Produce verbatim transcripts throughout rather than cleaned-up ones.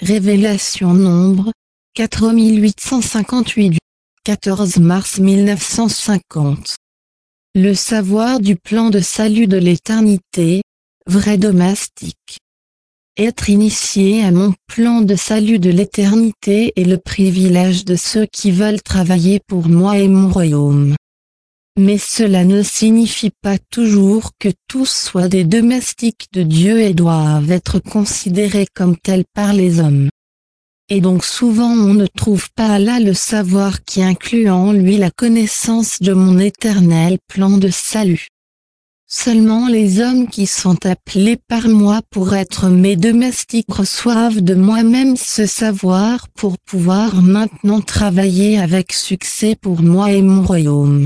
Révélation Nombre, quatre mille huit cent cinquante-huit, quatorze mars mille neuf cent cinquante. Le savoir du plan de salut de l'éternité, vrai domestique. Être initié à mon plan de salut de l'éternité est le privilège de ceux qui veulent travailler pour moi et mon royaume. Mais cela ne signifie pas toujours que tous soient des domestiques de Dieu et doivent être considérés comme tels par les hommes. Et donc souvent on ne trouve pas là le savoir qui inclut en lui la connaissance de mon éternel plan de salut. Seulement les hommes qui sont appelés par moi pour être mes domestiques reçoivent de moi-même ce savoir pour pouvoir maintenant travailler avec succès pour moi et mon royaume.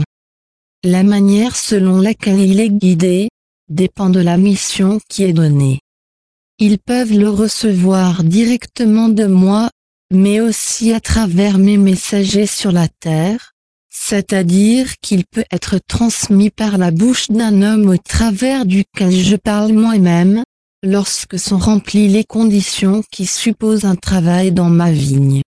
La manière selon laquelle il est guidé dépend de la mission qui est donnée. Ils peuvent le recevoir directement de moi, mais aussi à travers mes messagers sur la terre, c'est-à-dire qu'il peut être transmis par la bouche d'un homme au travers duquel je parle moi-même, lorsque sont remplies les conditions qui supposent un travail dans ma vigne.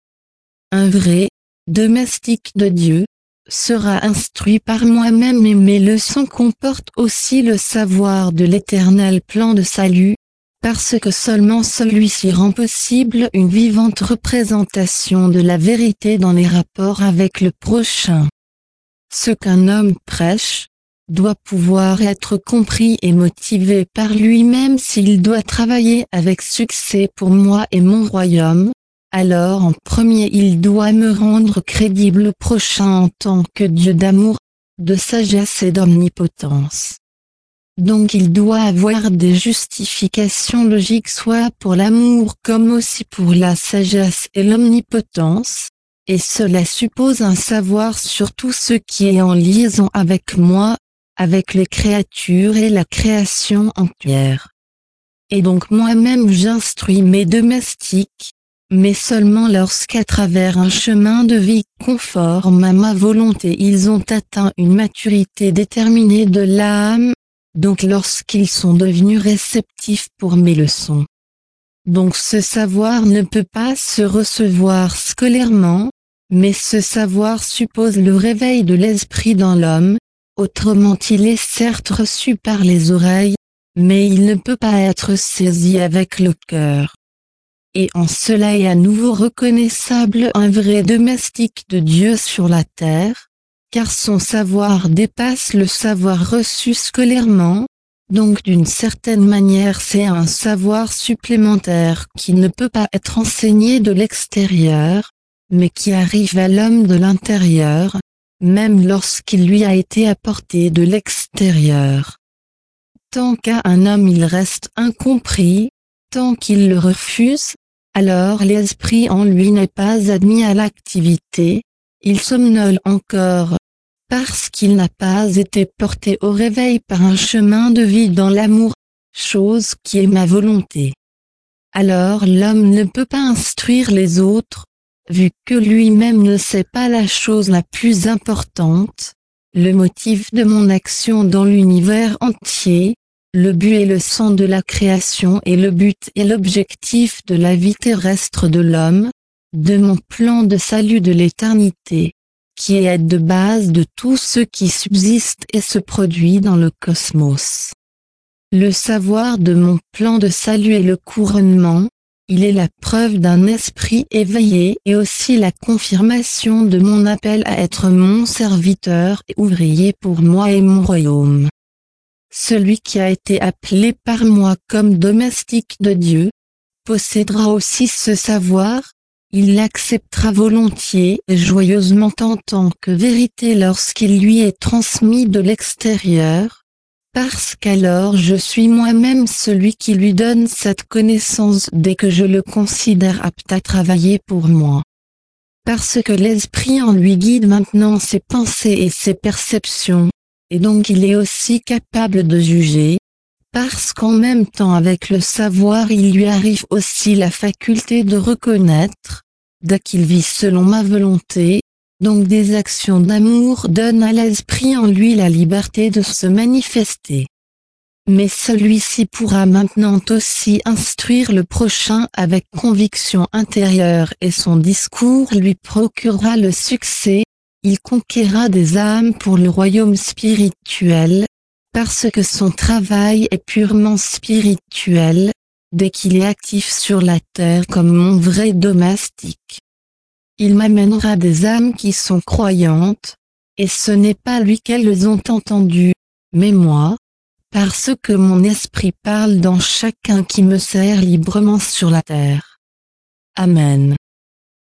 Un vrai domestique de Dieu sera instruit par moi-même et mes leçons comportent aussi le savoir de l'éternel plan de salut, parce que seulement celui-ci rend possible une vivante représentation de la vérité dans les rapports avec le prochain. Ce qu'un homme prêche doit pouvoir être compris et motivé par lui-même s'il doit travailler avec succès pour moi et mon royaume. Alors en premier il doit me rendre crédible au prochain en tant que Dieu d'amour, de sagesse et d'omnipotence. Donc il doit avoir des justifications logiques soit pour l'amour comme aussi pour la sagesse et l'omnipotence, et cela suppose un savoir sur tout ce qui est en liaison avec moi, avec les créatures et la création entière. Et donc moi-même j'instruis mes domestiques, mais seulement lorsqu'à travers un chemin de vie conforme à ma volonté ils ont atteint une maturité déterminée de l'âme, donc lorsqu'ils sont devenus réceptifs pour mes leçons. Donc ce savoir ne peut pas se recevoir scolairement, mais ce savoir suppose le réveil de l'esprit dans l'homme, autrement il est certes reçu par les oreilles, mais il ne peut pas être saisi avec le cœur. Et en cela est à nouveau reconnaissable un vrai domestique de Dieu sur la terre, car son savoir dépasse le savoir reçu scolairement, donc d'une certaine manière c'est un savoir supplémentaire qui ne peut pas être enseigné de l'extérieur, mais qui arrive à l'homme de l'intérieur, même lorsqu'il lui a été apporté de l'extérieur. Tant qu'à un homme il reste incompris, tant qu'il le refuse, alors l'esprit en lui n'est pas admis à l'activité, il somnole encore, parce qu'il n'a pas été porté au réveil par un chemin de vie dans l'amour, chose qui est ma volonté. Alors l'homme ne peut pas instruire les autres, vu que lui-même ne sait pas la chose la plus importante, le motif de mon action dans l'univers entier, le but et le sens de la création et le but et l'objectif de la vie terrestre de l'homme, de mon plan de salut de l'éternité, qui est de base de tout ce qui subsiste et se produit dans le cosmos. Le savoir de mon plan de salut est le couronnement, il est la preuve d'un esprit éveillé et aussi la confirmation de mon appel à être mon serviteur et ouvrier pour moi et mon royaume. Celui qui a été appelé par moi comme domestique de Dieu, possédera aussi ce savoir, il l'acceptera volontiers et joyeusement en tant que vérité lorsqu'il lui est transmis de l'extérieur, parce qu'alors je suis moi-même celui qui lui donne cette connaissance dès que je le considère apte à travailler pour moi. Parce que l'esprit en lui guide maintenant ses pensées et ses perceptions, et donc il est aussi capable de juger, parce qu'en même temps avec le savoir il lui arrive aussi la faculté de reconnaître, dès qu'il vit selon ma volonté, donc des actions d'amour donnent à l'esprit en lui la liberté de se manifester. Mais celui-ci pourra maintenant aussi instruire le prochain avec conviction intérieure et son discours lui procurera le succès, il conquérera des âmes pour le royaume spirituel, parce que son travail est purement spirituel, dès qu'il est actif sur la terre comme mon vrai domestique. Il m'amènera des âmes qui sont croyantes, et ce n'est pas lui qu'elles ont entendu, mais moi, parce que mon esprit parle dans chacun qui me sert librement sur la terre. Amen.